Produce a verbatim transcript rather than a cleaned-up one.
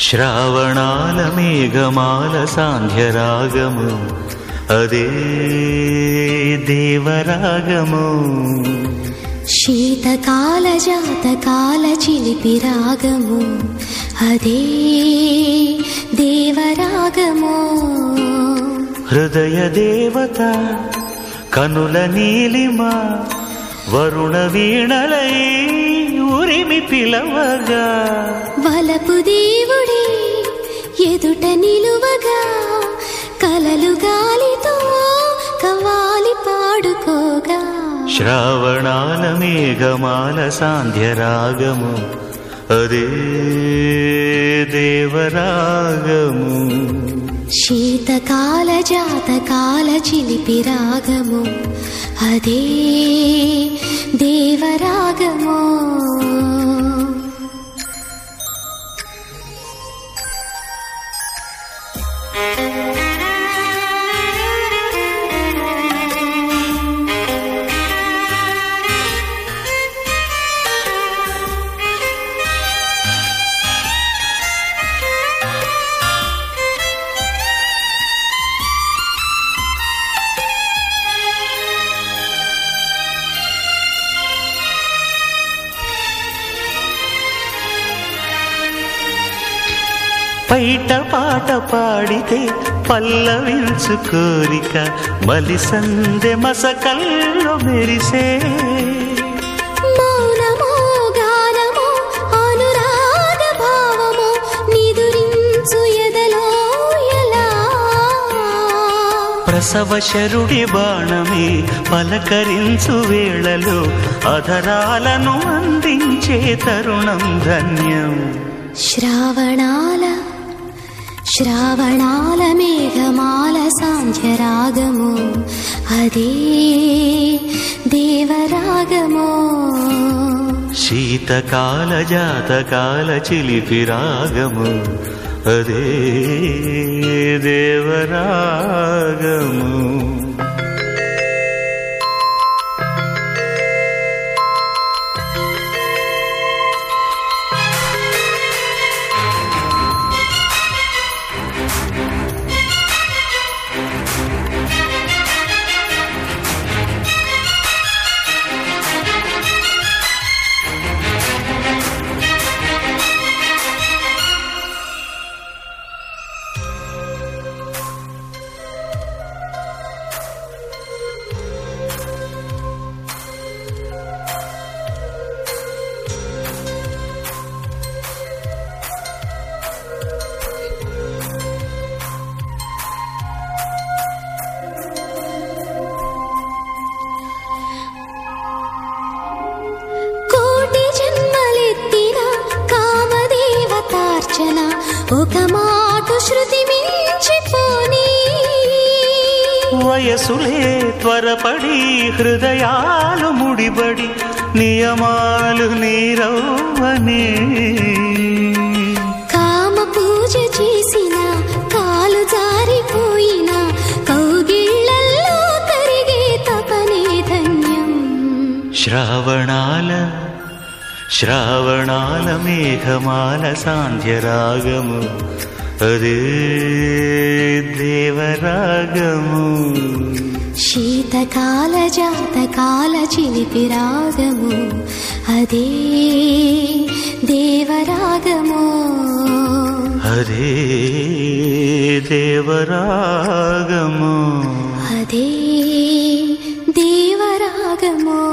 శ్రావణాల మేఘమాల సాంధ్యరాగము అదే దేవరాగము. శీతకాల జాతకాల చిలిపి రాగము అదే దేవరాగము. హృదయ దేవత కనుల నీలిమ వరుణ వీణలై ఉరిమి పిలవగా, వలపు దేవుడే ఎదుట నిలువగా, కలలు గాలితో కవాలి పాడుకోగా. శ్రావణాల మేఘమాల సాంధ్యరాగము అదే దేవరాగము. శీతకాల జాతకాల చిలిపి రాగము అదే దేవరాగము. పైట పాట పాడితే పల్లవించు కోరిక మలి సందె మసకల్లో మెరిసే. మౌనమో గానమో అనురాగ భావమో నిదురించు ఎదలో ఎలా. ప్రసవ శరుడి బాణమే పలకరించు వేళలో అధరాలను అందించే తరుణం ధన్యం. శ్రావణాల శ్రావణాల మేఘమాల సాంధ్యరాగము అదే దేవరాగము. శీతకాల జాతకాల చిలిపి రాగము అదే దేవరాగము. ఒక మాట శృతి మించిపోని వయసులే త్వరపడి హృదయాలు ముడిబడి నియమాలు నీరవ్వనే. కామ పూజ చేసిన కాలు జారిపోయిన కౌగిళ్ళల్లో కరిగే తపనే ధన్యం. శ్రావణాల శ్రావణాల మేఘమాల సాంధ్యరాగము అదే దేవరాగము. శీతకాల జాతకాల చిలిపి రాగము అదే దేవరాగము. అదే దేవరాగము. అదే దేవరాగము.